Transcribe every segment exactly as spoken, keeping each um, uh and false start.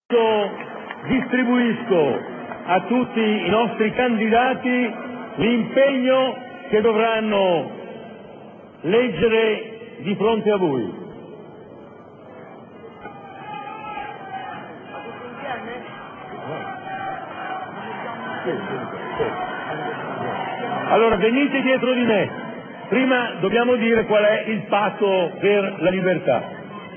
Distribuisco a tutti i nostri candidati l'impegno che dovranno leggere di fronte a voi. Allora venite dietro di me. Prima dobbiamo dire qual è il patto per la libertà.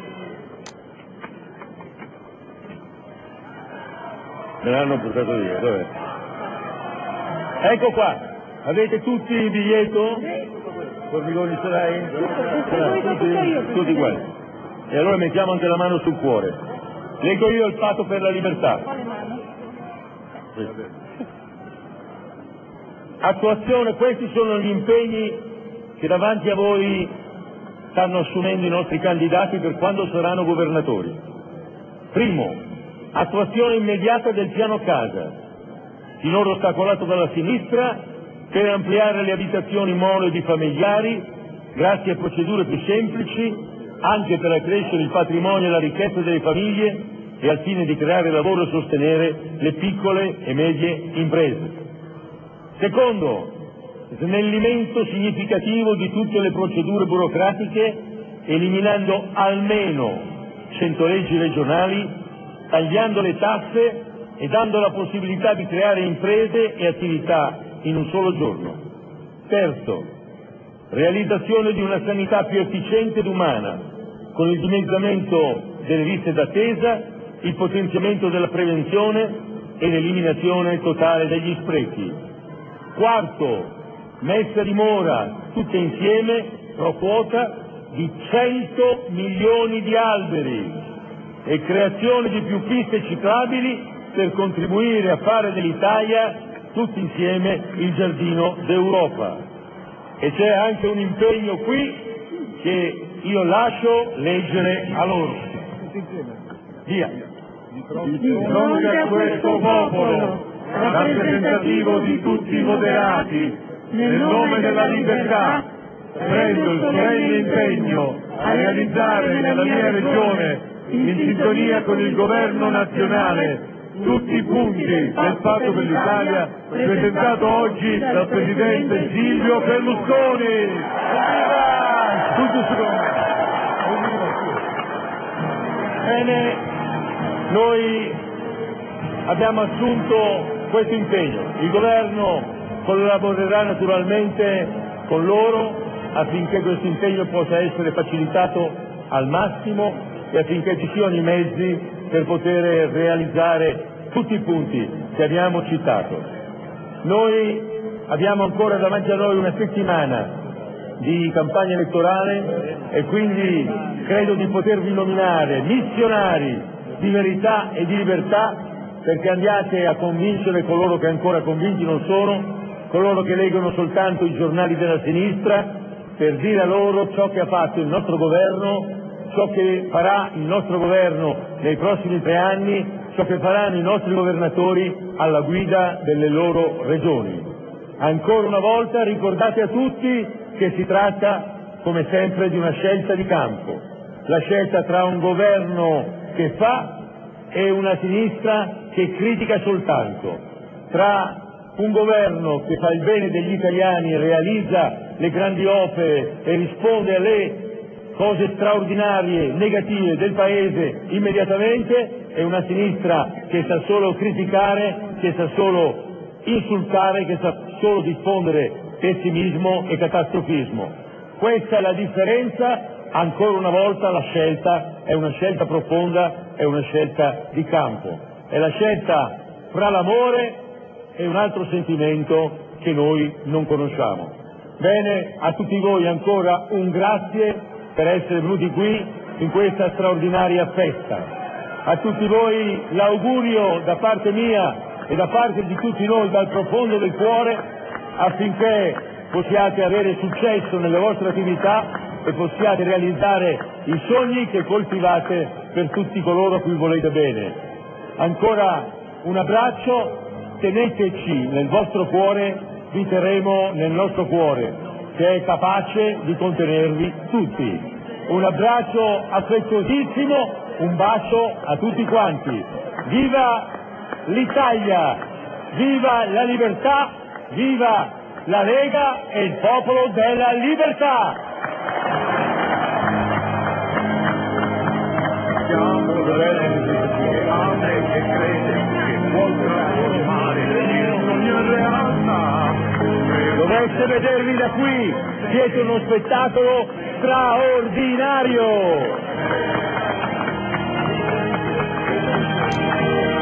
Me l'hanno portato via, dov'è? Ecco qua, avete tutti il biglietto? Formigoni ce l'hai? Tutti, tutti quanti. E allora mettiamo anche la mano sul cuore. Leggo io il patto per la libertà. Attuazione, questi sono gli impegni che davanti a voi stanno assumendo i nostri candidati per quando saranno governatori. Primo, attuazione immediata del piano casa, finora ostacolato dalla sinistra, per ampliare le abitazioni mono e bifamiliari grazie a procedure più semplici, anche per accrescere il patrimonio e la ricchezza delle famiglie e al fine di creare lavoro e sostenere le piccole e medie imprese. Secondo, snellimento significativo di tutte le procedure burocratiche, eliminando almeno cento leggi regionali, tagliando le tasse e dando la possibilità di creare imprese e attività in un solo giorno. Terzo, realizzazione di una sanità più efficiente ed umana, con il dimezzamento delle liste d'attesa, il potenziamento della prevenzione e l'eliminazione totale degli sprechi. Quarto, messa a dimora, tutte insieme, pro quota, di cento milioni di alberi e creazione di più piste ciclabili per contribuire a fare dell'Italia tutti insieme il giardino d'Europa. E c'è anche un impegno qui che io lascio leggere a loro. Via. Di fronte a questo popolo, rappresentativo di tutti i moderati, nel nome della libertà, prendo il solenne impegno a realizzare nella mia regione, in sintonia con il governo nazionale, tutti i punti del patto per l'Italia presentato oggi dal Presidente Silvio Berlusconi. Tutto secondo me. Bene, noi abbiamo assunto questo impegno. Il governo collaborerà naturalmente con loro affinché questo impegno possa essere facilitato al massimo e affinché ci siano i mezzi per poter realizzare tutti i punti che abbiamo citato. Noi abbiamo ancora davanti a noi una settimana di campagna elettorale e quindi credo di potervi nominare missionari di verità e di libertà, perché andiate a convincere coloro che ancora convinti non sono, coloro che leggono soltanto i giornali della sinistra, per dire a loro ciò che ha fatto il nostro governo, ciò che farà il nostro governo nei prossimi tre anni, ciò che faranno i nostri governatori alla guida delle loro regioni. Ancora una volta ricordate a tutti che si tratta, come sempre, di una scelta di campo, la scelta tra un governo che fa e una sinistra che critica soltanto, tra un governo che fa il bene degli italiani, realizza le grandi opere e risponde alle cose straordinarie, negative del Paese immediatamente, e una sinistra che sa solo criticare, che sa solo insultare, che sa solo diffondere pessimismo e catastrofismo. Questa è la differenza. Ancora una volta la scelta è una scelta profonda, è una scelta di campo, è la scelta fra l'amore e un altro sentimento che noi non conosciamo. Bene, a tutti voi ancora un grazie per essere venuti qui in questa straordinaria festa. A tutti voi l'augurio da parte mia e da parte di tutti noi dal profondo del cuore affinché possiate avere successo nelle vostre attività e possiate realizzare i sogni che coltivate per tutti coloro a cui volete bene. Ancora un abbraccio, teneteci nel vostro cuore, vi terremo nel nostro cuore, che è capace di contenervi tutti. Un abbraccio affettuosissimo, un bacio a tutti quanti. Viva l'Italia, viva la libertà, viva la Lega e il Popolo della Libertà! Siamo redditi, ame che crede che può trasformare in ogni realtà. Doveste vedervi da qui, siete uno spettacolo straordinario!